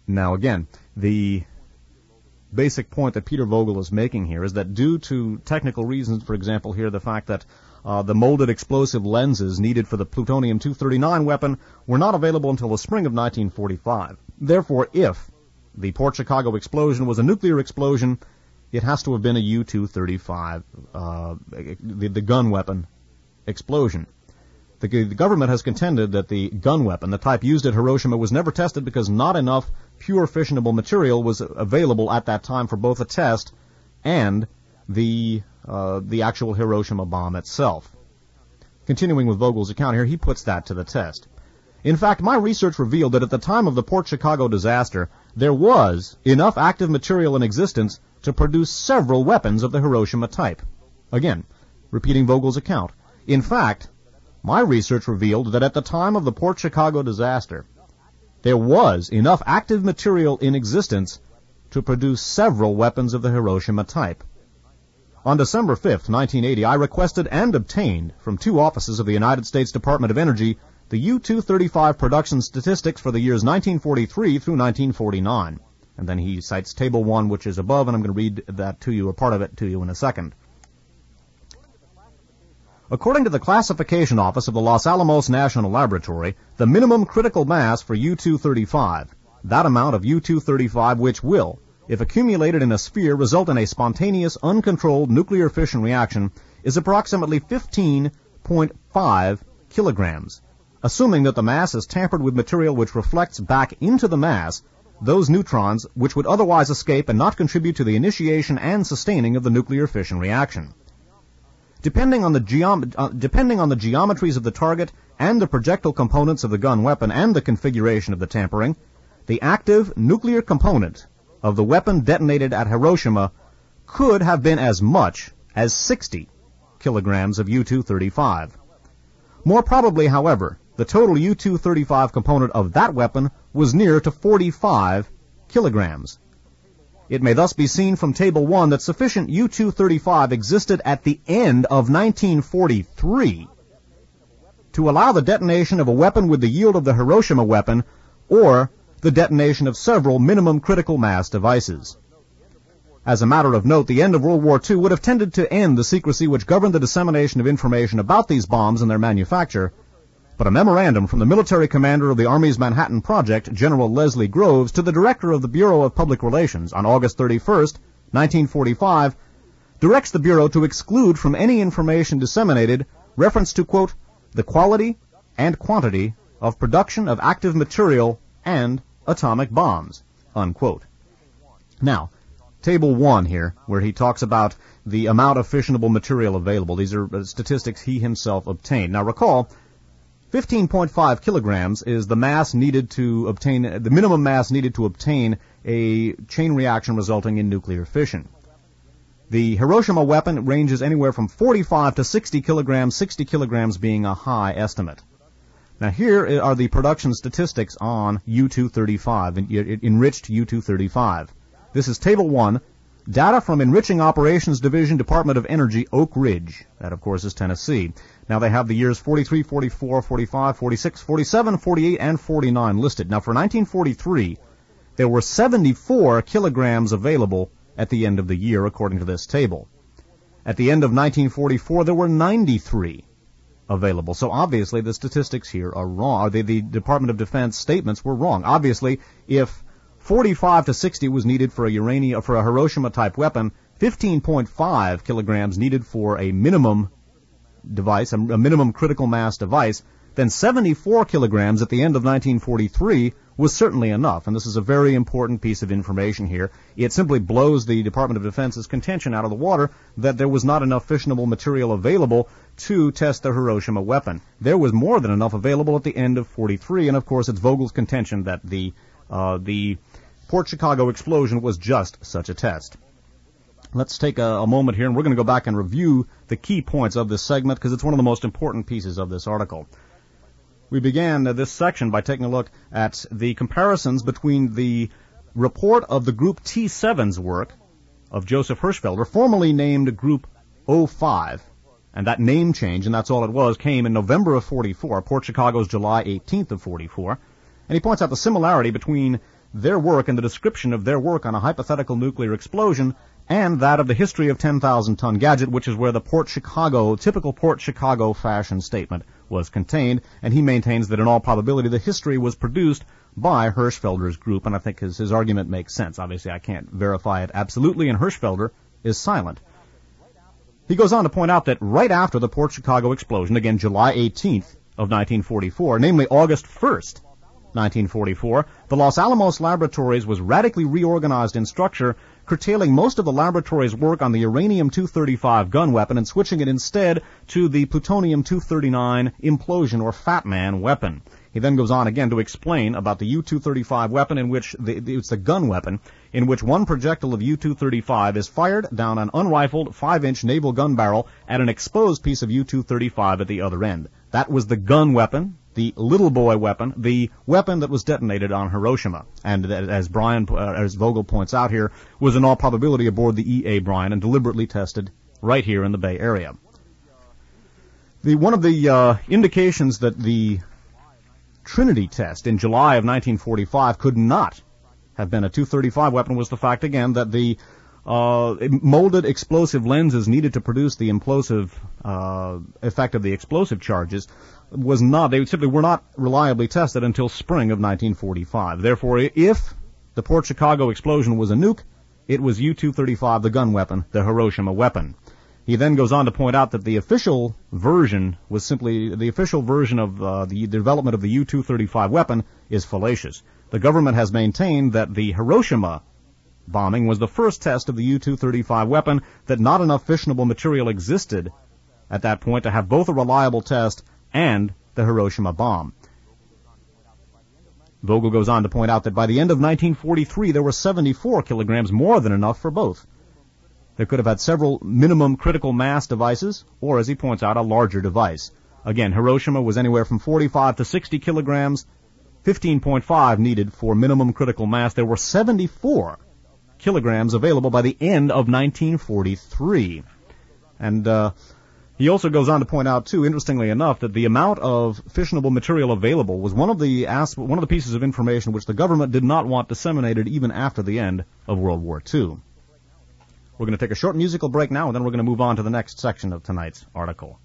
Now, again, the basic point that Peter Vogel is making here is that due to technical reasons, for example here, the fact that the molded explosive lenses needed for the plutonium-239 weapon were not available until the spring of 1945. Therefore, if the Port Chicago explosion was a nuclear explosion, it has to have been a U-235, the gun weapon explosion. The government has contended that the gun weapon, the type used at Hiroshima, was never tested because not enough pure fissionable material was available at that time for both a test and the actual Hiroshima bomb itself. Continuing with Vogel's account here, he puts that to the test. In fact, my research revealed that at the time of the Port Chicago disaster, there was enough active material in existence to produce several weapons of the Hiroshima type. Again, repeating Vogel's account. In fact, my research revealed that at the time of the Port Chicago disaster, there was enough active material in existence to produce several weapons of the Hiroshima type. On December 5th, 1980, I requested and obtained from two offices of the United States Department of Energy the U-235 production statistics for the years 1943 through 1949. And then he cites Table 1, which is above, and I'm going to read that to you, or part of it to you in a second. According to the Classification Office of the Los Alamos National Laboratory, the minimum critical mass for U-235, that amount of U-235 which will, if accumulated in a sphere, result in a spontaneous, uncontrolled nuclear fission reaction, is approximately 15.5 kilograms. Assuming that the mass is tampered with material which reflects back into the mass those neutrons which would otherwise escape and not contribute to the initiation and sustaining of the nuclear fission reaction. Depending on the geometries of the target and the projectile components of the gun weapon and the configuration of the tampering, the active nuclear component of the weapon detonated at Hiroshima could have been as much as 60 kilograms of U-235. More probably, however, the total U-235 component of that weapon was near to 45 kilograms. It may thus be seen from Table 1 that sufficient U-235 existed at the end of 1943 to allow the detonation of a weapon with the yield of the Hiroshima weapon or the detonation of several minimum critical mass devices. As a matter of note, the end of World War II would have tended to end the secrecy which governed the dissemination of information about these bombs and their manufacture, but a memorandum from the military commander of the Army's Manhattan Project, General Leslie Groves, to the director of the Bureau of Public Relations on August 31st, 1945, directs the Bureau to exclude from any information disseminated reference to, quote, the quality and quantity of production of active material and atomic bombs, unquote. Now, Table 1 here, where he talks about the amount of fissionable material available. These are statistics he himself obtained. Now, recall, 15.5 kilograms is the mass needed to obtain, the minimum mass needed to obtain a chain reaction resulting in nuclear fission. The Hiroshima weapon ranges anywhere from 45 to 60 kilograms, 60 kilograms being a high estimate. Now here are the production statistics on U-235, enriched U-235. This is Table 1, data from Enriching Operations Division, Department of Energy, Oak Ridge. That, of course, is Tennessee. Now they have the years 43, 44, 45, 46, 47, 48, and 49 listed. Now for 1943, there were 74 kilograms available at the end of the year, according to this table. At the end of 1944, there were 93 available. So obviously the statistics here are wrong. The Department of Defense statements were wrong. Obviously, if 45 to 60 was needed for a Hiroshima-type weapon, 15.5 kilograms needed for a minimum device, a minimum critical mass device, then 74 kilograms at the end of 1943 was certainly enough. And this is a very important piece of information here. It simply blows the Department of Defense's contention out of the water that there was not enough fissionable material available to test the Hiroshima weapon. There was more than enough available at the end of 43, and of course it's Vogel's contention that the Port Chicago explosion was just such a test. Let's take a moment here, and we're going to go back and review the key points of this segment because it's one of the most important pieces of this article. We began this section by taking a look at the comparisons between the report of the Group T7's work of Joseph Hirschfelder, formerly named Group 05, and that name change, and that's all it was, came in November of 44, Port Chicago's July 18th of 44, and he points out the similarity between their work and the description of their work on a hypothetical nuclear explosion, and that of the history of 10,000-ton gadget, which is where the typical Port Chicago fashion statement was contained, and he maintains that in all probability the history was produced by Hirschfelder's group, and I think his argument makes sense. Obviously, I can't verify it absolutely, and Hirschfelder is silent. He goes on to point out that right after the Port Chicago explosion, again July 18th of 1944, namely August 1st, 1944, the Los Alamos Laboratories was radically reorganized in structure, curtailing most of the laboratory's work on the uranium-235 gun weapon and switching it instead to the plutonium-239 implosion or Fat Man weapon. He then goes on again to explain about the U-235 weapon, in which it's the gun weapon, in which one projectile of U-235 is fired down an unrifled 5-inch naval gun barrel at an exposed piece of U-235 at the other end. That was the gun weapon, the little boy weapon, the weapon that was detonated on Hiroshima, and as Vogel points out here, was in all probability aboard the E.A. Bryan and deliberately tested right here in the Bay Area. One of the indications that the Trinity test in July of 1945 could not have been a 235 weapon was the fact, again, that the molded explosive lenses needed to produce the implosive effect of the explosive charges they simply were not reliably tested until spring of 1945. Therefore, if the Port Chicago explosion was a nuke, it was U-235, the gun weapon, the Hiroshima weapon. He then goes on to point out that the official version was simply the official version of the development of the U-235 weapon is fallacious. The government has maintained that the Hiroshima bombing was the first test of the U-235 weapon, that not enough fissionable material existed at that point to have both a reliable test and the Hiroshima bomb. Vogel goes on to point out that by the end of 1943 there were 74 kilograms, more than enough for both. They could have had several minimum critical mass devices, or, as he points out, a larger device. Again, Hiroshima was anywhere from 45 to 60 kilograms, 15.5 needed for minimum critical mass. There were 74 kilograms available by the end of 1943. And he also goes on to point out, too, interestingly enough, that the amount of fissionable material available was one of the pieces of information which the government did not want disseminated even after the end of World War II. We're going to take a short musical break now, and then we're going to move on to the next section of tonight's article.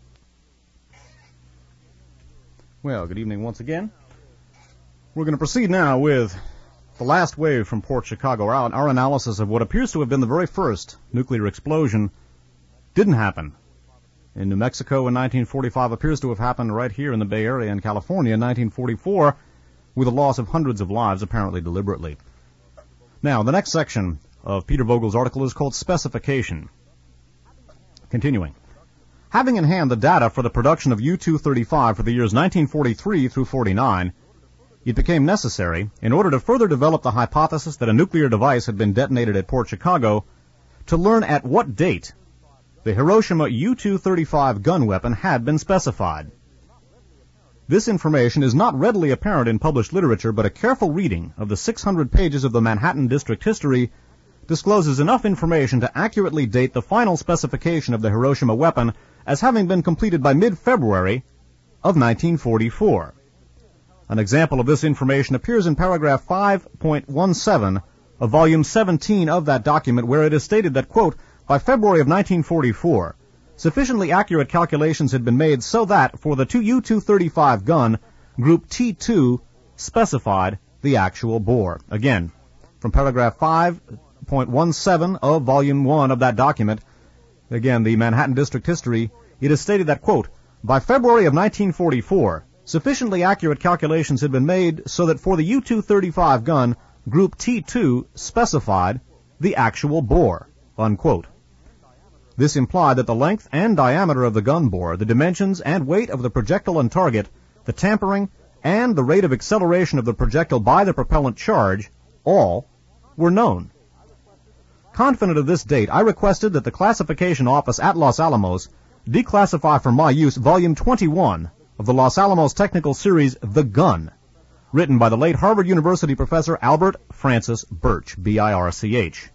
Well, good evening once again. We're going to proceed now with the last wave from Port Chicago. Our analysis of what appears to have been the very first nuclear explosion didn't happen in New Mexico in 1945, appears to have happened right here in the Bay Area in California in 1944, with a loss of hundreds of lives, apparently deliberately. Now, the next section of Peter Vogel's article is called Specification. Continuing. Having in hand the data for the production of U-235 for the years 1943 through 49, it became necessary, in order to further develop the hypothesis that a nuclear device had been detonated at Port Chicago, to learn at what date the Hiroshima U-235 gun weapon had been specified. This information is not readily apparent in published literature, but a careful reading of the 600 pages of the Manhattan District history discloses enough information to accurately date the final specification of the Hiroshima weapon as having been completed by mid-February of 1944. An example of this information appears in paragraph 5.17 of volume 17 of that document, where it is stated that, quote, by February of 1944, sufficiently accurate calculations had been made so that, for the U-235 gun, Group T2 specified the actual bore. Again, from paragraph 5.17 of volume 1 of that document, again, the Manhattan District history, it is stated that, quote, by February of 1944, sufficiently accurate calculations had been made so that for the U-235 gun, Group T2 specified the actual bore, unquote. This implied that the length and diameter of the gun bore, the dimensions and weight of the projectile and target, the tampering, and the rate of acceleration of the projectile by the propellant charge, all were known. Confident of this date, I requested that the classification office at Los Alamos declassify for my use volume 21 of the Los Alamos Technical Series, The Gun, written by the late Harvard University professor Albert Francis Birch, B-I-R-C-H.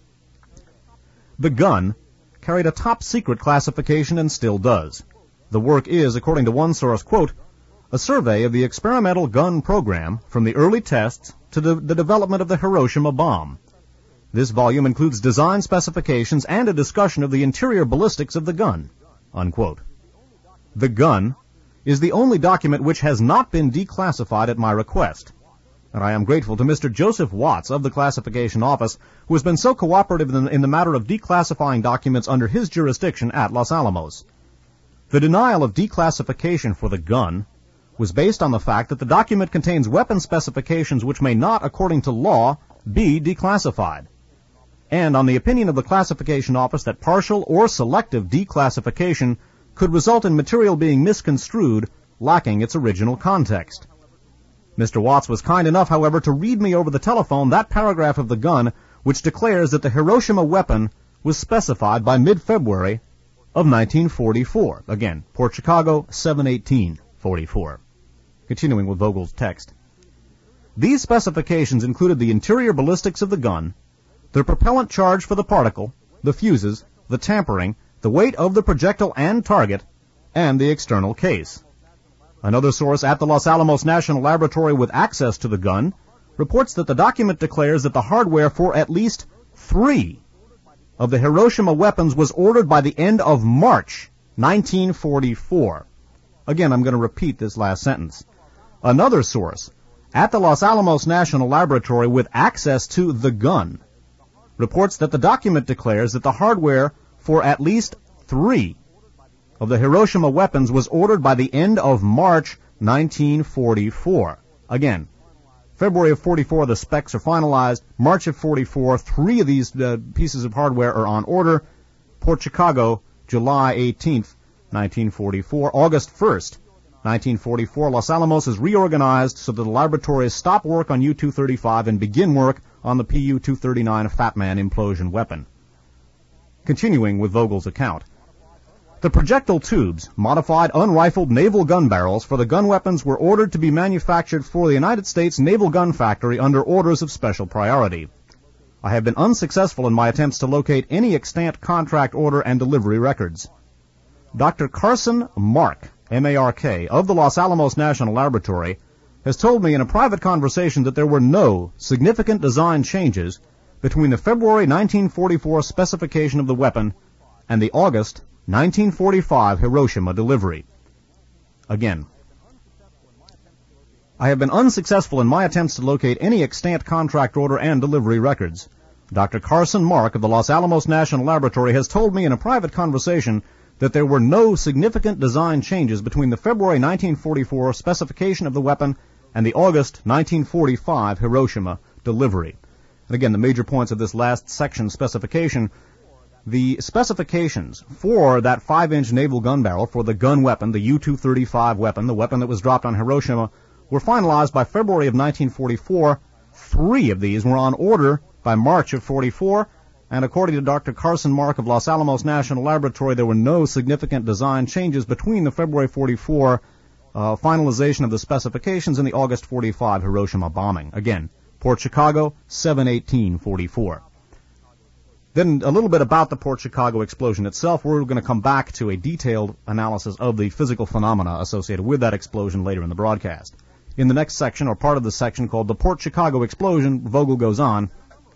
The Gun carried a top-secret classification and still does. The work is, according to one source, quote, a survey of the experimental gun program from the early tests to the development of the Hiroshima bomb. This volume includes design specifications and a discussion of the interior ballistics of the gun." Unquote. The gun is the only document which has not been declassified at my request, and I am grateful to Mr. Joseph Watts of the Classification Office, who has been so cooperative in the matter of declassifying documents under his jurisdiction at Los Alamos. The denial of declassification for the gun was based on the fact that the document contains weapon specifications which may not, according to law, be declassified, and on the opinion of the Classification Office that partial or selective declassification could result in material being misconstrued, lacking its original context. Mr. Watts was kind enough, however, to read me over the telephone that paragraph of the gun which declares that the Hiroshima weapon was specified by mid-February of 1944. Again, Port Chicago, 7/18/44. Continuing with Vogel's text. These specifications included the interior ballistics of the gun, the propellant charge for the particle, the fuses, the tampering, the weight of the projectile and target, and the external case. Another source at the Los Alamos National Laboratory with access to the gun reports that the document declares that the hardware for at least 3 of the Hiroshima weapons was ordered by the end of March 1944. Again, I'm going to repeat this last sentence. Another source at the Los Alamos National Laboratory with access to the gun reports that the document declares that the hardware for at least 3 of the Hiroshima weapons was ordered by the end of March 1944. Again, February of 44, the specs are finalized. March of 44, 3 of these pieces of hardware are on order. Port Chicago, July 18th, 1944. August 1st, 1944, Los Alamos is reorganized so that the laboratories stop work on U-235 and begin work on the Pu-239 Fat Man implosion weapon. Continuing with Vogel's account. The projectile tubes, modified unrifled naval gun barrels for the gun weapons, were ordered to be manufactured for the United States Naval Gun Factory under orders of special priority. I have been unsuccessful in my attempts to locate any extant contract order and delivery records. Dr. Carson Mark, M-A-R-K, of the Los Alamos National Laboratory, has told me in a private conversation that there were no significant design changes between the February 1944 specification of the weapon and the August 1945 Hiroshima delivery. Again, I have been unsuccessful in my attempts to locate any extant contract order and delivery records. Dr. Carson Mark of the Los Alamos National Laboratory has told me in a private conversation that there were no significant design changes between the February 1944 specification of the weapon and the August 1945 Hiroshima delivery. And again, the major points of this last section specification: the specifications for that 5-inch naval gun barrel for the gun weapon, the U-235 weapon, the weapon that was dropped on Hiroshima, were finalized by February of 1944. 3 of these were on order by March of 44, and according to Dr. Carson Mark of Los Alamos National Laboratory, there were no significant design changes between the February 44 finalization of the specifications and the August 45 Hiroshima bombing. Again, Port Chicago, 7/18/44. Then a little bit about the Port Chicago explosion itself. We're going to come back to a detailed analysis of the physical phenomena associated with that explosion later in the broadcast. In the next section, or part of the section called the Port Chicago explosion, Vogel goes on.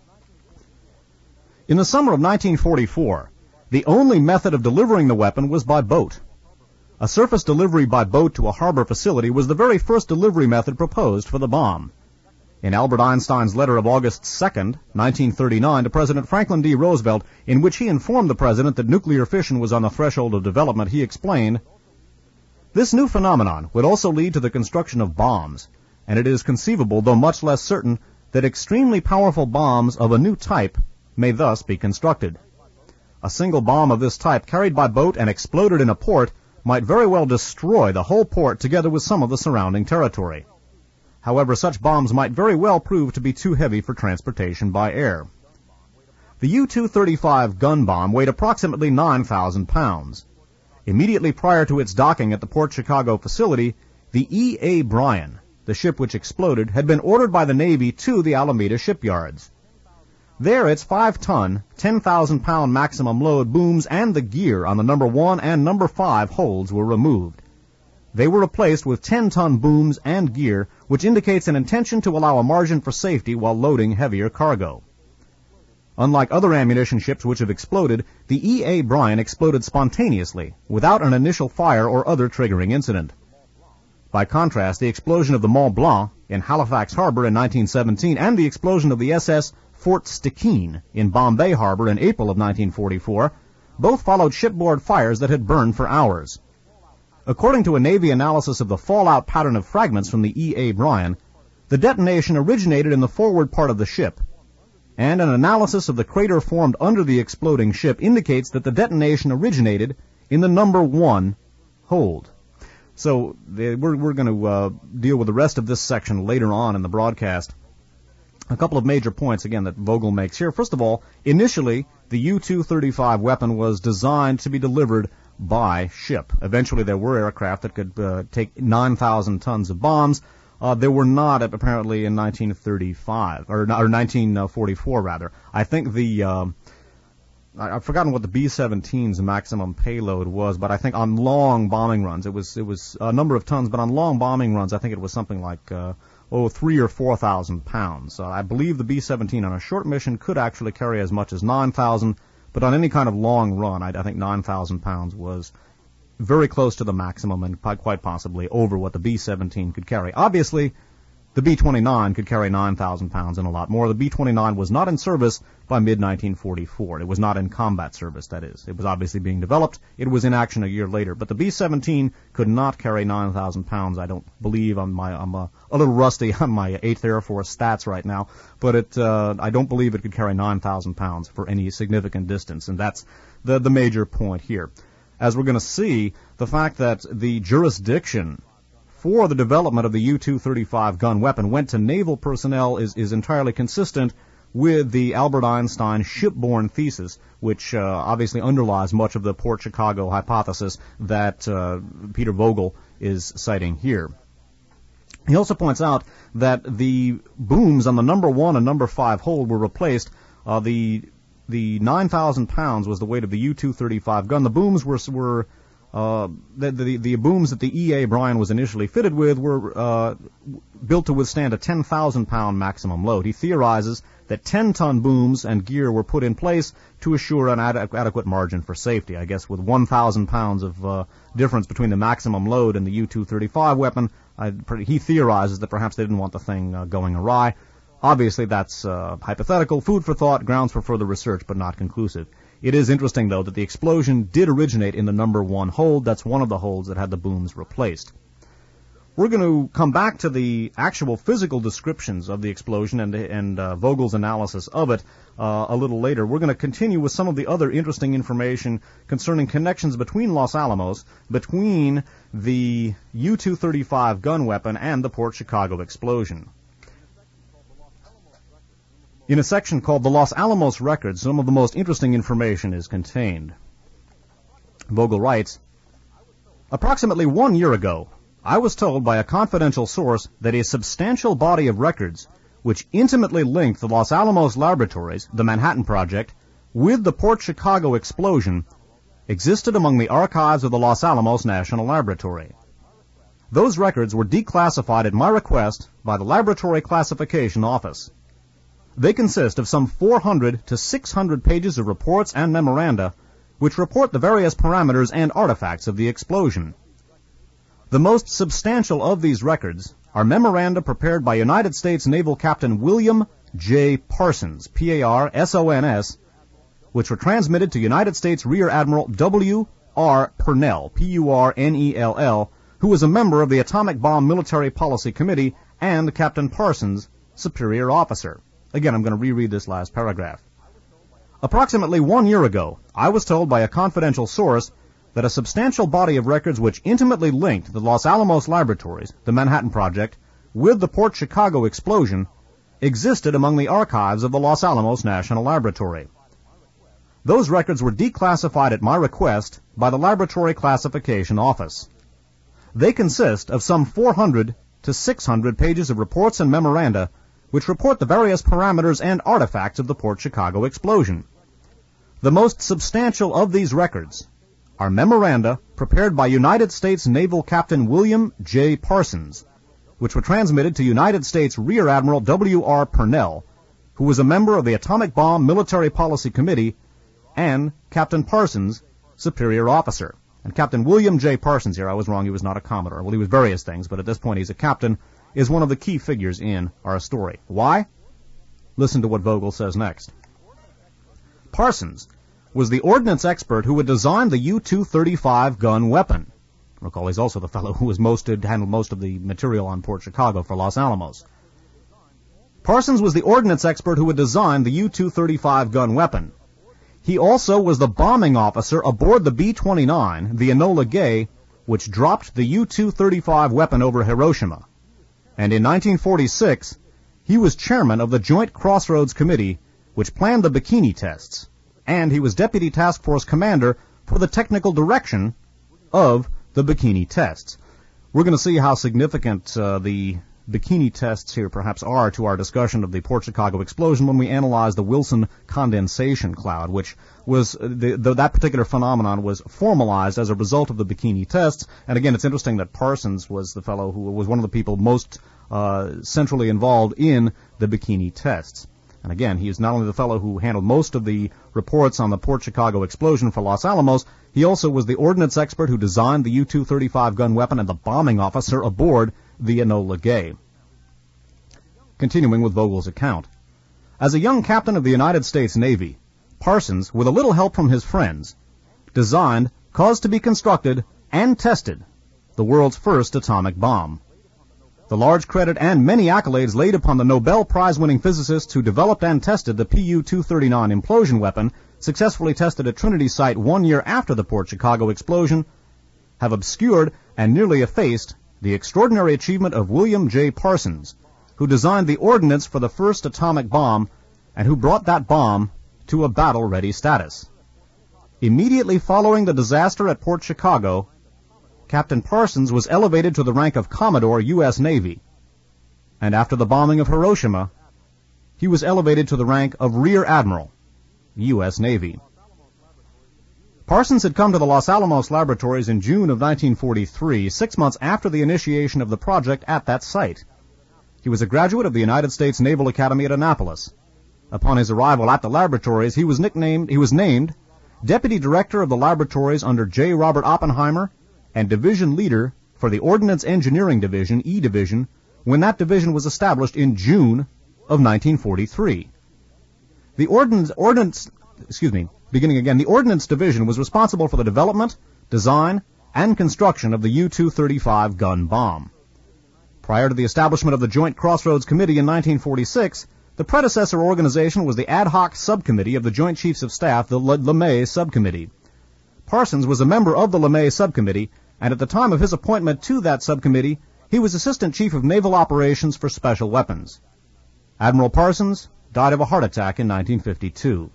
In the summer of 1944, the only method of delivering the weapon was by boat. A surface delivery by boat to a harbor facility was the very first delivery method proposed for the bomb. In Albert Einstein's letter of August 2nd, 1939, to President Franklin D. Roosevelt, in which he informed the President that nuclear fission was on the threshold of development, he explained, "This new phenomenon would also lead to the construction of bombs, and it is conceivable, though much less certain, that extremely powerful bombs of a new type may thus be constructed. A single bomb of this type carried by boat and exploded in a port might very well destroy the whole port together with some of the surrounding territory. However, such bombs might very well prove to be too heavy for transportation by air." The U-235 gun bomb weighed approximately 9,000 pounds. Immediately prior to its docking at the Port Chicago facility, the E.A. Bryan, the ship which exploded, had been ordered by the Navy to the Alameda shipyards. There, its 5-ton, 10,000-pound maximum load booms and the gear on the number 1 and number 5 holds were removed. They were replaced with 10-ton booms and gear, which indicates an intention to allow a margin for safety while loading heavier cargo. Unlike other ammunition ships which have exploded, the E.A. Bryan exploded spontaneously, without an initial fire or other triggering incident. By contrast, the explosion of the Mont Blanc in Halifax Harbor in 1917 and the explosion of the SS Fort Stikine in Bombay Harbor in April of 1944 both followed shipboard fires that had burned for hours. According to a Navy analysis of the fallout pattern of fragments from the E.A. Bryan, the detonation originated in the forward part of the ship, and an analysis of the crater formed under the exploding ship indicates that the detonation originated in the number 1 hold. So we're going to deal with the rest of this section later on in the broadcast. A couple of major points, again, that Vogel makes here. First of all, initially, the U-235 weapon was designed to be delivered by ship. Eventually, there were aircraft that could take 9,000 tons of bombs. There were not, apparently, in 1935, or 1944, rather. I think I've forgotten what the B-17's maximum payload was, but I think on long bombing runs, it was a number of tons, but on long bombing runs, I think it was something like 3,000 or 4,000 pounds. I believe the B-17 on a short mission could actually carry as much as 9,000, but on any kind of long run, I think 9,000 pounds was very close to the maximum and quite possibly over what the B-17 could carry. Obviously, the B-29 could carry 9,000 pounds and a lot more. The B-29 was not in service by mid-1944. It was not in combat service, that is. It was obviously being developed. It was in action a year later. But the B-17 could not carry 9,000 pounds. I don't believe I'm a little rusty on my 8th Air Force stats right now, but I don't believe it could carry 9,000 pounds for any significant distance, and that's the major point here. As we're going to see, the fact that the jurisdiction for the development of the U-235 gun weapon went to naval personnel is entirely consistent with the Albert Einstein shipborne thesis, which obviously underlies much of the Port Chicago hypothesis that Peter Vogel is citing here. He also points out that the booms on the number 1 and number 5 hold were replaced. The 9,000 pounds was the weight of the U-235 gun. The booms were the booms that the E.A. Bryan was initially fitted with were built to withstand a 10,000-pound maximum load. He theorizes that 10-ton booms and gear were put in place to assure an adequate margin for safety. I guess with 1,000 pounds of difference between the maximum load and the U-235 weapon, he theorizes that perhaps they didn't want the thing going awry. Obviously, that's hypothetical, food for thought, grounds for further research, but not conclusive. It is interesting, though, that the explosion did originate in the number 1 hold. That's one of the holds that had the booms replaced. We're going to come back to the actual physical descriptions of the explosion and Vogel's analysis of it a little later. We're going to continue with some of the other interesting information concerning connections between Los Alamos, between the U-235 gun weapon and the Port Chicago explosion. In a section called the Los Alamos Records, some of the most interesting information is contained. Vogel writes, approximately 1 year ago, I was told by a confidential source that a substantial body of records which intimately linked the Los Alamos laboratories, the Manhattan Project, with the Port Chicago explosion existed among the archives of the Los Alamos National Laboratory. Those records were declassified at my request by the Laboratory Classification Office. They consist of some 400 to 600 pages of reports and memoranda which report the various parameters and artifacts of the explosion. The most substantial of these records are memoranda prepared by United States Naval Captain William J. Parsons, P-A-R-S-O-N-S, which were transmitted to United States Rear Admiral W. R. Purnell, P-U-R-N-E-L-L, who was a member of the Atomic Bomb Military Policy Committee and Captain Parsons' superior officer. Again, I'm going to reread this last paragraph. Approximately 1 year ago, I was told by a confidential source that a substantial body of records which intimately linked the Los Alamos laboratories, the Manhattan Project, with the Port Chicago explosion existed among the archives of the Los Alamos National Laboratory. Those records were declassified at my request by the Laboratory Classification Office. They consist of some 400 to 600 pages of reports and memoranda which report the various parameters and artifacts of the Port Chicago explosion. The most substantial of these records are memoranda prepared by United States Naval Captain William J. Parsons, which were transmitted to United States Rear Admiral W.R. Purnell, who was a member of the Atomic Bomb Military Policy Committee, and Captain Parsons, superior officer. And Captain William J. Parsons here, I was wrong, he was not a Commodore. Well, he was various things, but at this point he's a captain, is one of the key figures in our story. Why? Listen to what Vogel says next. Parsons was the ordnance expert who had designed the U-235 gun weapon. Recall, he's also the fellow who handled most of the material on Port Chicago for Los Alamos. Parsons was the ordnance expert who had designed the U-235 gun weapon. He also was the bombing officer aboard the B-29, the Enola Gay, which dropped the U-235 weapon over Hiroshima. And in 1946, he was chairman of the Joint Crossroads Committee, which planned the Bikini tests, and he was deputy task force commander for the technical direction of the Bikini tests. We're going to see how significant the Bikini tests here perhaps are to our discussion of the Port Chicago explosion when we analyze the Wilson condensation cloud, which was that particular phenomenon was formalized as a result of the Bikini tests. And again, it's interesting that Parsons was the fellow who was one of the people most centrally involved in the Bikini tests. And again, he is not only the fellow who handled most of the reports on the Port Chicago explosion for Los Alamos, he also was the ordnance expert who designed the U-235 gun weapon and the bombing officer aboard the Enola Gay. Continuing with Vogel's account. As a young captain of the United States Navy, Parsons, with a little help from his friends, designed, caused to be constructed, and tested the world's first atomic bomb. The large credit and many accolades laid upon the Nobel Prize-winning physicists who developed and tested the Pu-239 implosion weapon, successfully tested at Trinity Site 1 year after the Port Chicago explosion, have obscured and nearly effaced the extraordinary achievement of William J. Parsons, who designed the ordnance for the first atomic bomb and who brought that bomb to a battle-ready status. Immediately following the disaster at Port Chicago, Captain Parsons was elevated to the rank of Commodore, U.S. Navy, and after the bombing of Hiroshima, he was elevated to the rank of Rear Admiral, U.S. Navy. Parsons had come to the Los Alamos laboratories in June of 1943, 6 months after the initiation of the project at that site. He was a graduate of the United States Naval Academy at Annapolis. Upon his arrival at the laboratories, he was named Deputy Director of the Laboratories under J. Robert Oppenheimer and Division Leader for the Ordnance Engineering Division, E Division, when that division was established in June of 1943. The Ordnance Division was responsible for the development, design, and construction of the U-235 gun bomb. Prior to the establishment of the Joint Crossroads Committee in 1946, the predecessor organization was the Ad Hoc Subcommittee of the Joint Chiefs of Staff, the LeMay Subcommittee. Parsons was a member of the LeMay Subcommittee, and at the time of his appointment to that subcommittee, he was Assistant Chief of Naval Operations for Special Weapons. Admiral Parsons died of a heart attack in 1952.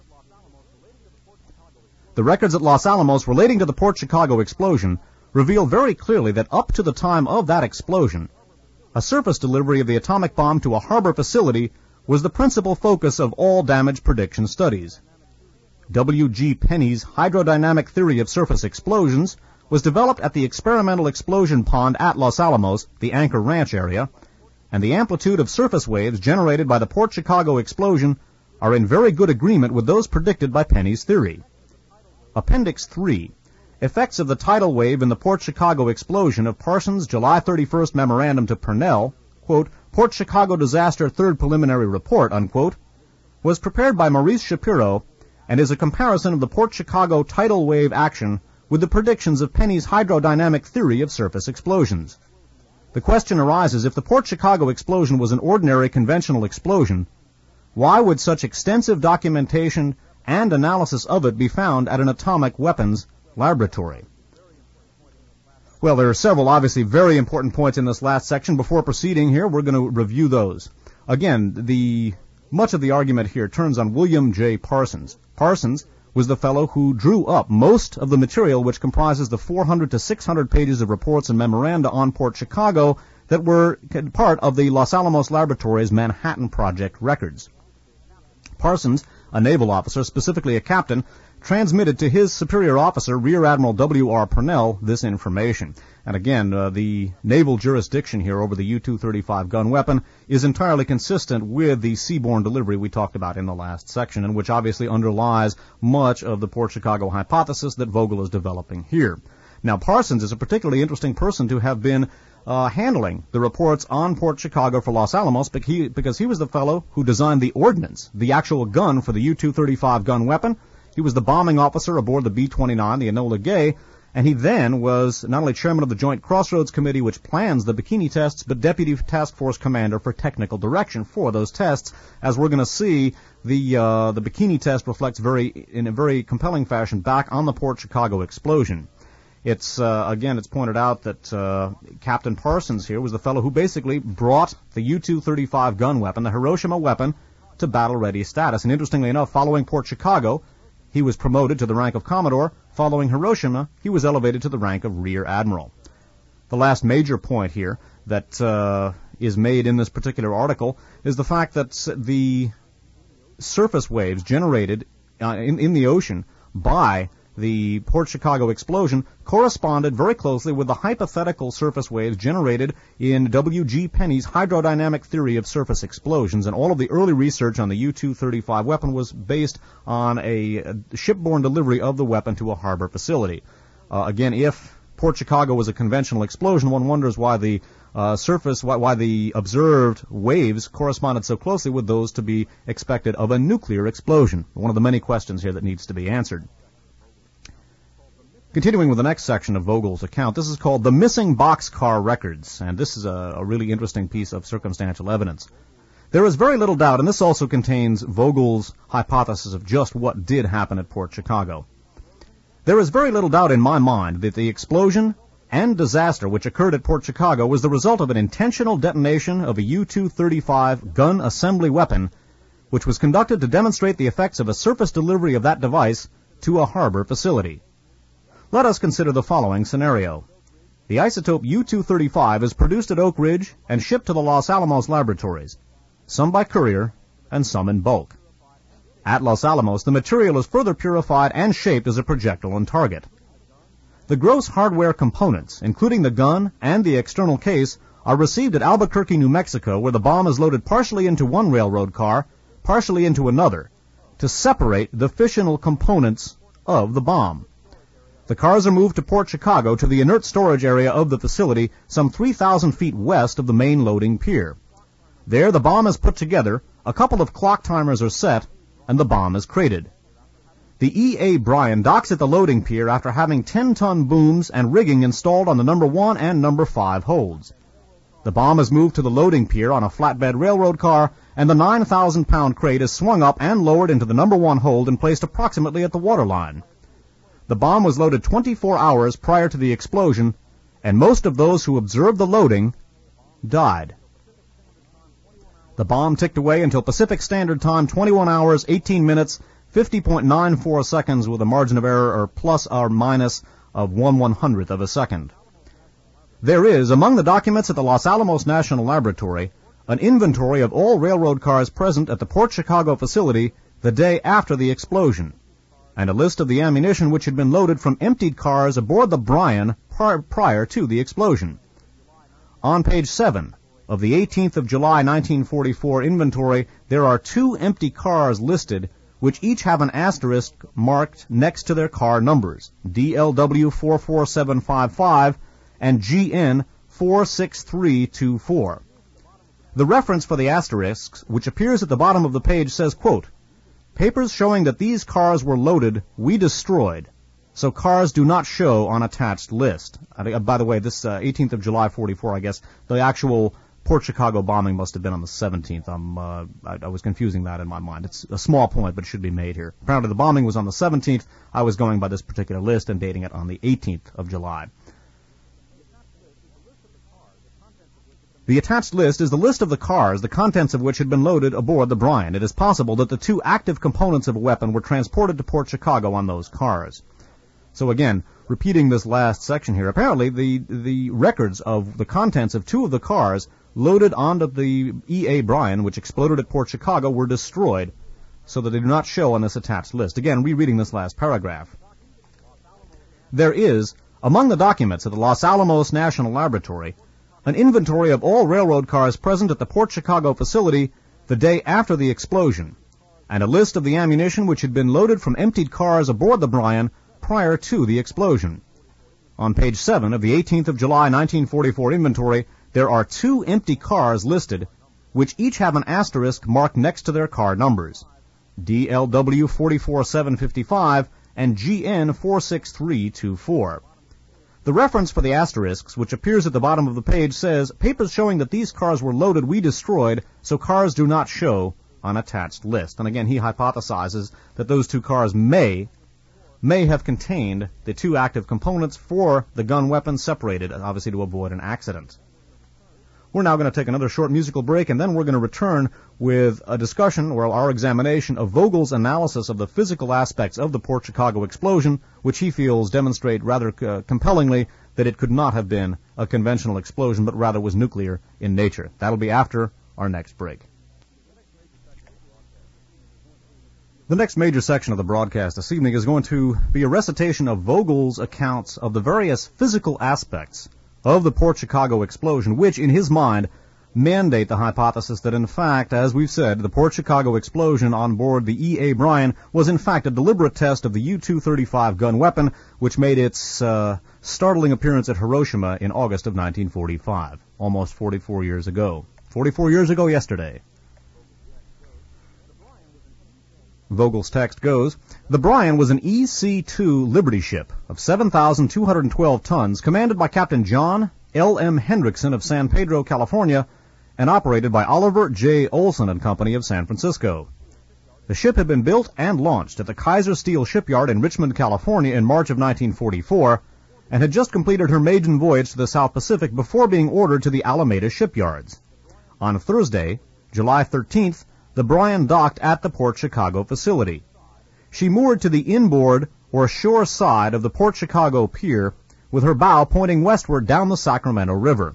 The records at Los Alamos relating to the Port Chicago explosion reveal very clearly that up to the time of that explosion, a surface delivery of the atomic bomb to a harbor facility was the principal focus of all damage prediction studies. W.G. Penney's hydrodynamic theory of surface explosions was developed at the experimental explosion pond at Los Alamos, the Anchor Ranch area, and the amplitude of surface waves generated by the Port Chicago explosion are in very good agreement with those predicted by Penney's theory. Appendix 3, Effects of the Tidal Wave in the Port Chicago Explosion of Parsons' July 31st memorandum to Purnell, quote, Port Chicago Disaster Third Preliminary Report, unquote, was prepared by Maurice Shapiro and is a comparison of the Port Chicago tidal wave action with the predictions of Penney's hydrodynamic theory of surface explosions. The question arises, if the Port Chicago explosion was an ordinary conventional explosion, why would such extensive documentation and analysis of it be found at an atomic weapons laboratory? Well, there are several obviously very important points in this last section. Before proceeding here, we're going to review those. Again, much of the argument here turns on William J. Parsons. Parsons was the fellow who drew up most of the material which comprises the 400 to 600 pages of reports and memoranda on Port Chicago that were part of the Los Alamos Laboratories Manhattan Project records. Parsons a naval officer, specifically a captain, transmitted to his superior officer, Rear Admiral W.R. Purnell, this information. And again, the naval jurisdiction here over the U-235 gun weapon is entirely consistent with the seaborne delivery we talked about in the last section, and which obviously underlies much of the Port Chicago hypothesis that Vogel is developing here. Now, Parsons is a particularly interesting person to have been handling the reports on Port Chicago for Los Alamos because he was the fellow who designed the ordnance, the actual gun for the U-235 gun weapon. He was the bombing officer aboard the B-29, the Enola Gay, and he then was not only chairman of the Joint Crossroads Committee, which plans the bikini tests, but deputy task force commander for technical direction for those tests. As we're going to see, the bikini test reflects in a very compelling fashion back on the Port Chicago explosion. It's pointed out that Captain Parsons here was the fellow who basically brought the U-235 gun weapon, the Hiroshima weapon, to battle-ready status. And interestingly enough, following Port Chicago, he was promoted to the rank of Commodore. Following Hiroshima, he was elevated to the rank of Rear Admiral. The last major point here that is made in this particular article is the fact that the surface waves generated in the ocean by the Port Chicago explosion corresponded very closely with the hypothetical surface waves generated in W.G. Penney's hydrodynamic theory of surface explosions, and all of the early research on the U-235 weapon was based on a shipborne delivery of the weapon to a harbor facility. Again, if Port Chicago was a conventional explosion, one wonders why the why the observed waves corresponded so closely with those to be expected of a nuclear explosion. One of the many questions here that needs to be answered. Continuing with the next section of Vogel's account, this is called The Missing Boxcar Records, and this is a really interesting piece of circumstantial evidence. There is very little doubt, and this also contains Vogel's hypothesis of just what did happen at Port Chicago. There is very little doubt in my mind that the explosion and disaster which occurred at Port Chicago was the result of an intentional detonation of a U-235 gun assembly weapon, which was conducted to demonstrate the effects of a surface delivery of that device to a harbor facility. Let us consider the following scenario. The isotope U-235 is produced at Oak Ridge and shipped to the Los Alamos laboratories, some by courier and some in bulk. At Los Alamos, the material is further purified and shaped as a projectile and target. The gross hardware components, including the gun and the external case, are received at Albuquerque, New Mexico, where the bomb is loaded partially into one railroad car, partially into another, to separate the fissional components of the bomb. The cars are moved to Port Chicago to the inert storage area of the facility some 3,000 feet west of the main loading pier. There, the bomb is put together, a couple of clock timers are set, and the bomb is crated. The E.A. Bryan docks at the loading pier after having 10-ton booms and rigging installed on the number 1 and number 5 holds. The bomb is moved to the loading pier on a flatbed railroad car, and the 9,000-pound crate is swung up and lowered into the number 1 hold and placed approximately at the waterline. The bomb was loaded 24 hours prior to the explosion, and most of those who observed the loading died. The bomb ticked away until Pacific Standard Time, 21 hours, 18 minutes, 50.94 seconds with a margin of error or plus or minus of 1/100th of a second. There is, among the documents at the Los Alamos National Laboratory, an inventory of all railroad cars present at the Port Chicago facility the day after the explosion, and a list of the ammunition which had been loaded from emptied cars aboard the Bryan prior to the explosion. On page 7 of the 18th of July 1944 inventory, there are 2 empty cars listed, which each have an asterisk marked next to their car numbers, DLW 44755 and GN 46324. The reference for the asterisks, which appears at the bottom of the page, says, quote, "Papers showing that these cars were loaded, we destroyed, so cars do not show on attached list." By the way, this 18th of July 44, I guess, the actual Port Chicago bombing must have been on the 17th. I was confusing that in my mind. It's a small point, but it should be made here. Apparently the bombing was on the 17th. I was going by this particular list and dating it on the 18th of July. The attached list is the list of the cars, the contents of which had been loaded aboard the Bryan. It is possible that the 2 active components of a weapon were transported to Port Chicago on those cars. So again, repeating this last section here, apparently the records of the contents of 2 of the cars loaded onto the E.A. Bryan, which exploded at Port Chicago, were destroyed so that they do not show on this attached list. Again, rereading this last paragraph. There is, among the documents at the Los Alamos National Laboratory, an inventory of all railroad cars present at the Port Chicago facility the day after the explosion, and a list of the ammunition which had been loaded from emptied cars aboard the Bryan prior to the explosion. On page 7 of the 18th of July 1944 inventory, there are 2 empty cars listed, which each have an asterisk marked next to their car numbers, DLW 44755 and GN 46324. The reference for the asterisks, which appears at the bottom of the page, says, papers showing that these cars were loaded we destroyed, so cars do not show on attached list. And again, he hypothesizes that those 2 cars may have contained the 2 active components for the gun weapon separated, obviously to avoid an accident. We're now going to take another short musical break, and then we're going to return with a discussion, or our examination, of Vogel's analysis of the physical aspects of the Port Chicago explosion, which he feels demonstrate rather compellingly that it could not have been a conventional explosion, but rather was nuclear in nature. That'll be after our next break. The next major section of the broadcast this evening is going to be a recitation of Vogel's accounts of the various physical aspects of the Port Chicago explosion, which, in his mind, mandate the hypothesis that, in fact, as we've said, the Port Chicago explosion on board the E.A. Bryan was, in fact, a deliberate test of the U-235 gun weapon, which made its startling appearance at Hiroshima in August of 1945, almost 44 years ago. 44 years ago yesterday. Vogel's text goes, the Bryan was an EC-2 Liberty ship of 7,212 tons, commanded by Captain John L.M. Hendrickson of San Pedro, California, and operated by Oliver J. Olson and Company of San Francisco. The ship had been built and launched at the Kaiser Steel Shipyard in Richmond, California in March of 1944, and had just completed her maiden voyage to the South Pacific before being ordered to the Alameda shipyards. On Thursday, July 13th, the Bryan docked at the Port Chicago facility. She moored to the inboard or shore side of the Port Chicago pier with her bow pointing westward down the Sacramento River.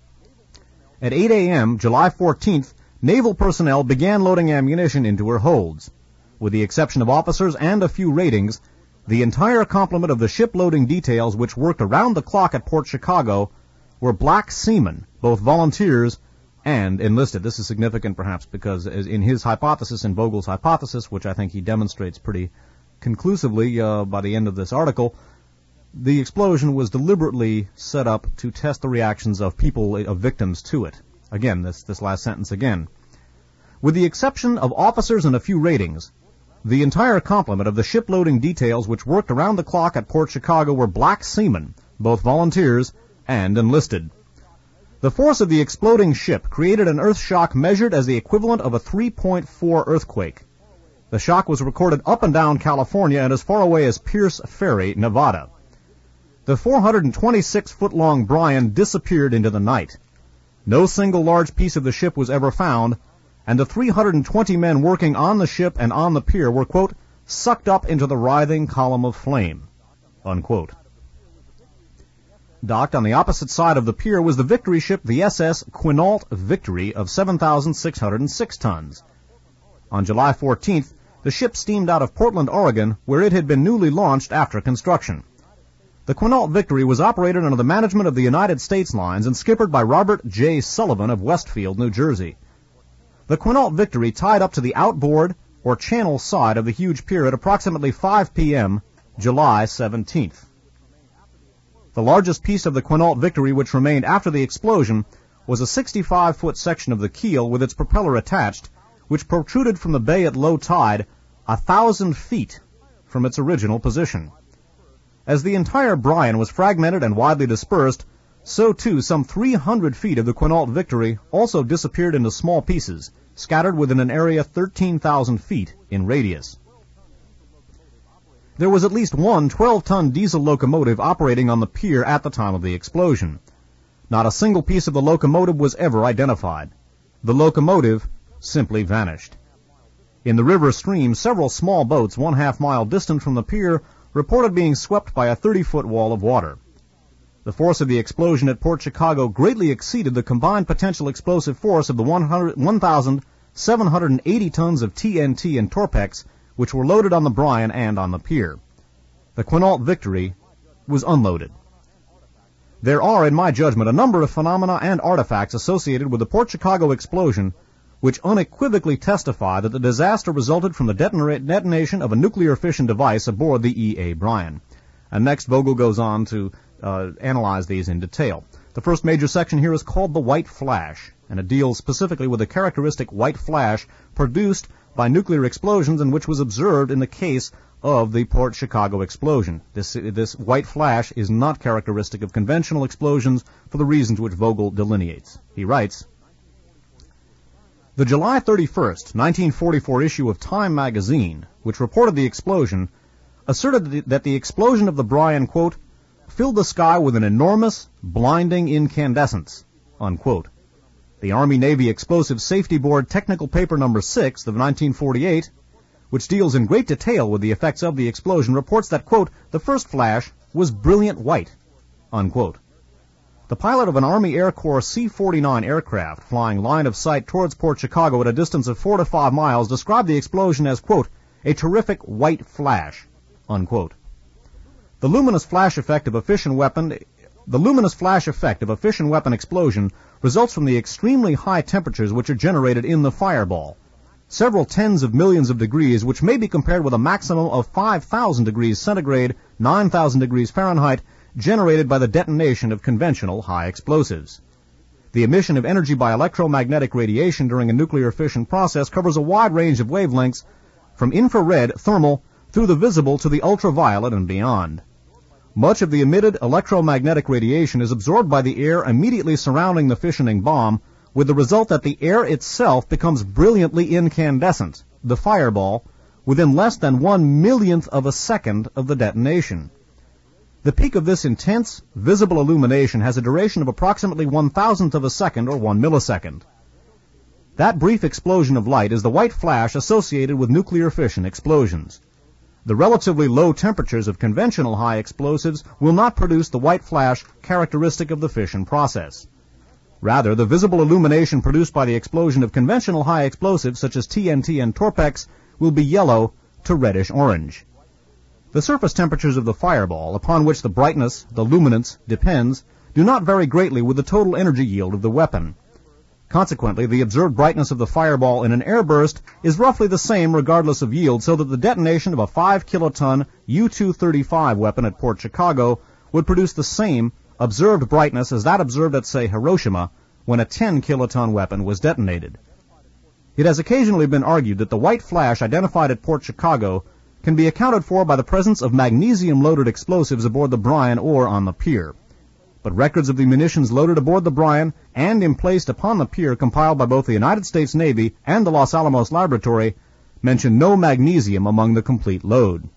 At 8 a.m., July 14th, naval personnel began loading ammunition into her holds. With the exception of officers and a few ratings, the entire complement of the ship-loading details which worked around the clock at Port Chicago were black seamen, both volunteers and enlisted. This is significant perhaps because in his hypothesis, in Vogel's hypothesis, which I think he demonstrates pretty conclusively by the end of this article, the explosion was deliberately set up to test the reactions of people, of victims to it. Again, this last sentence again. With the exception of officers and a few ratings, the entire complement of the ship-loading details which worked around the clock at Port Chicago were black seamen, both volunteers and enlisted. The force of the exploding ship created an earth shock measured as the equivalent of a 3.4 earthquake. The shock was recorded up and down California and as far away as Pierce Ferry, Nevada. The 426-foot-long Bryan disappeared into the night. No single large piece of the ship was ever found, and the 320 men working on the ship and on the pier were, quote, sucked up into the writhing column of flame, unquote. Docked on the opposite side of the pier was the victory ship, the SS Quinault Victory, of 7,606 tons. On July 14th, the ship steamed out of Portland, Oregon, where it had been newly launched after construction. The Quinault Victory was operated under the management of the United States Lines and skippered by Robert J. Sullivan of Westfield, New Jersey. The Quinault Victory tied up to the outboard or channel side of the huge pier at approximately 5 p.m., July 17th. The largest piece of the Quinault Victory which remained after the explosion was a 65-foot section of the keel with its propeller attached, which protruded from the bay at low tide 1,000 feet from its original position. As the entire Bryan was fragmented and widely dispersed, so too some 300 feet of the Quinault Victory also disappeared into small pieces, scattered within an area 13,000 feet in radius. There was at least one 12-ton diesel locomotive operating on the pier at the time of the explosion. Not a single piece of the locomotive was ever identified. The locomotive simply vanished. In the river stream, several small boats 1/2 mile distant from the pier reported being swept by a 30-foot wall of water. The force of the explosion at Port Chicago greatly exceeded the combined potential explosive force of the 1,700 780 tons of TNT and Torpex, which were loaded on the Bryan and on the pier. The Quinault Victory was unloaded. There are, in my judgment, a number of phenomena and artifacts associated with the Port Chicago explosion which unequivocally testify that the disaster resulted from the detonation of a nuclear fission device aboard the E.A. Bryan. And next, Vogel goes on to analyze these in detail. The first major section here is called the white flash, and it deals specifically with the characteristic white flash produced by nuclear explosions and which was observed in the case of the Port Chicago explosion. This white flash is not characteristic of conventional explosions for the reasons which Vogel delineates. He writes, the July 31st, 1944 issue of Time magazine, which reported the explosion, asserted that the explosion of the Bryan, quote, filled the sky with an enormous, blinding incandescence, unquote. The Army-Navy Explosive Safety Board Technical Paper No. 6 of 1948, which deals in great detail with the effects of the explosion, reports that, quote, the first flash was brilliant white, unquote. The pilot of an Army Air Corps C-49 aircraft flying line of sight towards Port Chicago at a distance of 4 to 5 miles described the explosion as, quote, a terrific white flash, unquote. The luminous flash effect of a fission weapon explosion results from the extremely high temperatures which are generated in the fireball, several tens of millions of degrees, which may be compared with a maximum of 5,000 degrees centigrade, 9,000 degrees Fahrenheit, generated by the detonation of conventional high explosives. The emission of energy by electromagnetic radiation during a nuclear fission process covers a wide range of wavelengths, from infrared, thermal, through the visible to the ultraviolet and beyond. Much of the emitted electromagnetic radiation is absorbed by the air immediately surrounding the fissioning bomb, with the result that the air itself becomes brilliantly incandescent, the fireball, within less than 1/1,000,000th of a second of the detonation. The peak of this intense, visible illumination has a duration of approximately 1,000th of a second or 1 millisecond. That brief explosion of light is the white flash associated with nuclear fission explosions. The relatively low temperatures of conventional high explosives will not produce the white flash characteristic of the fission process. Rather, the visible illumination produced by the explosion of conventional high explosives such as TNT and Torpex will be yellow to reddish-orange. The surface temperatures of the fireball, upon which the brightness, the luminance, depends, do not vary greatly with the total energy yield of the weapon. Consequently, the observed brightness of the fireball in an airburst is roughly the same regardless of yield, so that the detonation of a 5-kiloton U-235 weapon at Port Chicago would produce the same observed brightness as that observed at, say, Hiroshima, when a 10-kiloton weapon was detonated. It has occasionally been argued that the white flash identified at Port Chicago can be accounted for by the presence of magnesium-loaded explosives aboard the Bryan or on the pier. But records of the munitions loaded aboard the Bryan and emplaced upon the pier compiled by both the United States Navy and the Los Alamos Laboratory mention no magnesium among the complete load.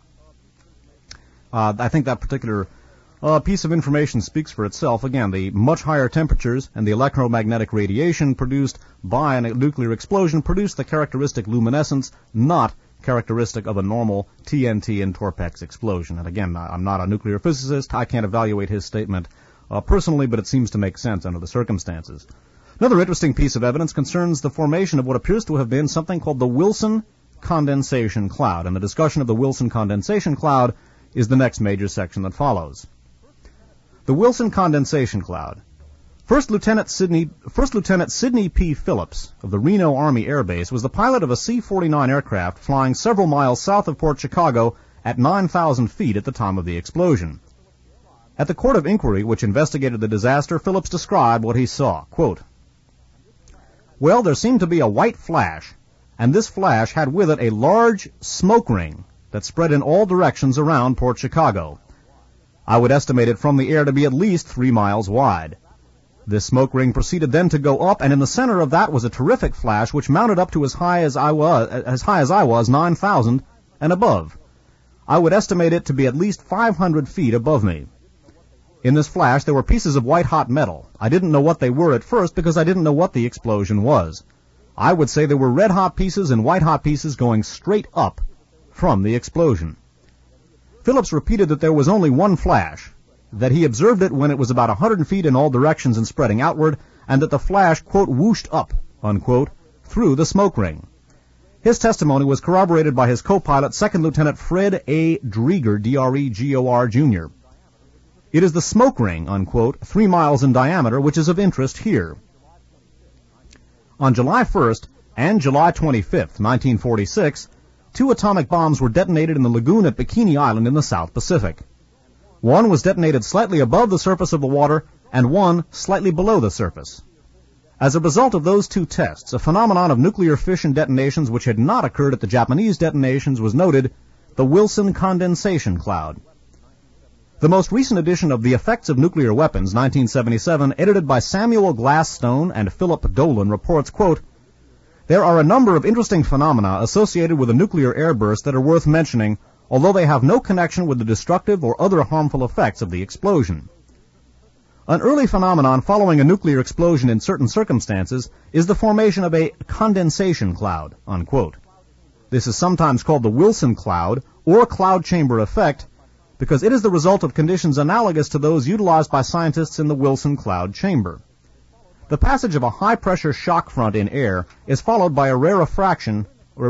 I think that particular piece of information speaks for itself. Again, the much higher temperatures and the electromagnetic radiation produced by a nuclear explosion produced the characteristic luminescence, not characteristic of a normal TNT and Torpex explosion. And again, I'm not a nuclear physicist. I can't evaluate his statement personally, but it seems to make sense under the circumstances. Another interesting piece of evidence concerns the formation of what appears to have been something called the Wilson condensation cloud, and the discussion of the Wilson condensation cloud is the next major section that follows. The Wilson condensation cloud. First Lieutenant Sidney P. Phillips of the Reno Army Air Base was the pilot of a C-49 aircraft flying several miles south of Port Chicago at 9,000 feet at the time of the explosion. At the Court of Inquiry, which investigated the disaster, Phillips described what he saw. Quote, well, there seemed to be a white flash, and this flash had with it a large smoke ring that spread in all directions around Port Chicago. I would estimate it from the air to be at least 3 miles wide. This smoke ring proceeded then to go up, and in the center of that was a terrific flash which mounted up to as high as I was, 9,000 and above. I would estimate it to be at least 500 feet above me. In this flash there were pieces of white-hot metal. I didn't know what they were at first because I didn't know what the explosion was. I would say there were red-hot pieces and white-hot pieces going straight up from the explosion. Phillips repeated that there was only one flash, that he observed it when it was about 100 feet in all directions and spreading outward, and that the flash, quote, whooshed up, unquote, through the smoke ring. His testimony was corroborated by his co-pilot, Second Lieutenant Fred A. Dreger, D-R-E-G-O-R, Jr. It is the smoke ring, unquote, 3 miles in diameter, which is of interest here. On July 1st and July 25th, 1946, 2 atomic bombs were detonated in the lagoon at Bikini Island in the South Pacific. One was detonated slightly above the surface of the water, and one slightly below the surface. As a result of those 2 tests, a phenomenon of nuclear fission detonations which had not occurred at the Japanese detonations was noted, the Wilson condensation cloud. The most recent edition of The Effects of Nuclear Weapons, 1977, edited by Samuel Glasstone and Philip Dolan, reports, quote, "There are a number of interesting phenomena associated with a nuclear airburst that are worth mentioning, although they have no connection with the destructive or other harmful effects of the explosion. An early phenomenon following a nuclear explosion in certain circumstances is the formation of a condensation cloud," unquote. This is sometimes called the Wilson cloud or cloud chamber effect because it is the result of conditions analogous to those utilized by scientists in the Wilson cloud chamber. The passage of a high-pressure shock front in air is followed by a rarefaction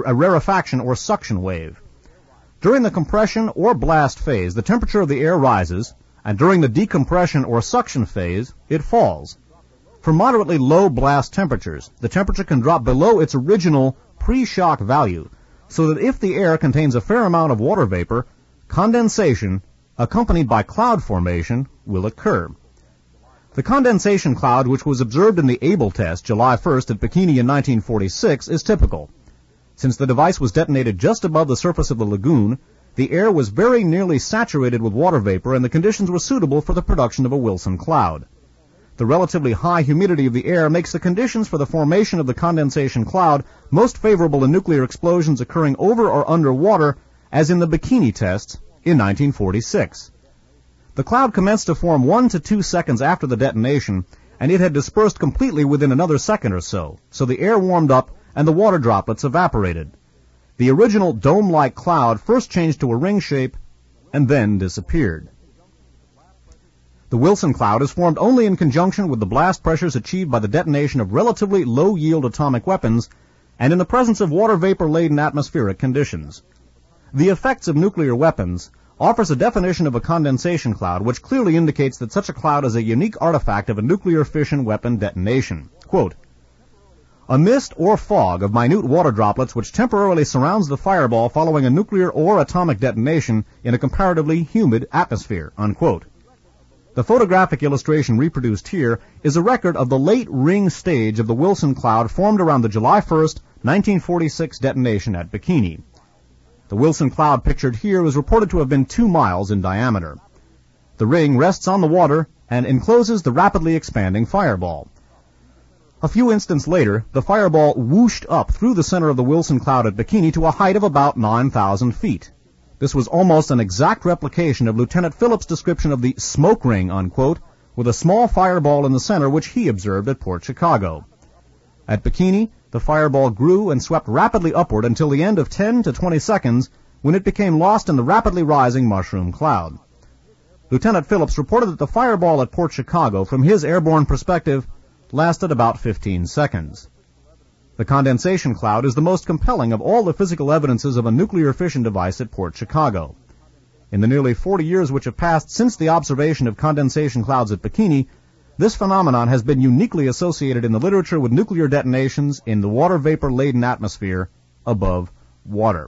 or suction wave. During the compression or blast phase, the temperature of the air rises, and during the decompression or suction phase, it falls. For moderately low blast temperatures, the temperature can drop below its original pre-shock value, so that if the air contains a fair amount of water vapor, condensation, accompanied by cloud formation, will occur. The condensation cloud, which was observed in the Able test July 1st at Bikini in 1946, is typical. Since the device was detonated just above the surface of the lagoon, the air was very nearly saturated with water vapor and the conditions were suitable for the production of a Wilson cloud. The relatively high humidity of the air makes the conditions for the formation of the condensation cloud most favorable in nuclear explosions occurring over or under water, as in the Bikini tests in 1946. The cloud commenced to form 1 to 2 seconds after the detonation, and it had dispersed completely within another second or so the air warmed up and the water droplets evaporated. The original dome-like cloud first changed to a ring shape and then disappeared. The Wilson cloud is formed only in conjunction with the blast pressures achieved by the detonation of relatively low-yield atomic weapons and in the presence of water vapor-laden atmospheric conditions. The Effects of Nuclear Weapons offers a definition of a condensation cloud which clearly indicates that such a cloud is a unique artifact of a nuclear fission weapon detonation. Quote, "A mist or fog of minute water droplets which temporarily surrounds the fireball following a nuclear or atomic detonation in a comparatively humid atmosphere," unquote. The photographic illustration reproduced here is a record of the late ring stage of the Wilson cloud formed around the July 1st, 1946 detonation at Bikini. The Wilson cloud pictured here is reported to have been 2 miles in diameter. The ring rests on the water and encloses the rapidly expanding fireball. A few instants later, the fireball whooshed up through the center of the Wilson cloud at Bikini to a height of about 9,000 feet. This was almost an exact replication of Lieutenant Phillips' description of the smoke ring, unquote, with a small fireball in the center which he observed at Port Chicago. At Bikini, the fireball grew and swept rapidly upward until the end of 10 to 20 seconds, when it became lost in the rapidly rising mushroom cloud. Lieutenant Phillips reported that the fireball at Port Chicago, from his airborne perspective, lasted about 15 seconds. The condensation cloud is the most compelling of all the physical evidences of a nuclear fission device at Port Chicago. In the nearly 40 years which have passed since the observation of condensation clouds at Bikini, this phenomenon has been uniquely associated in the literature with nuclear detonations in the water vapor-laden atmosphere above water.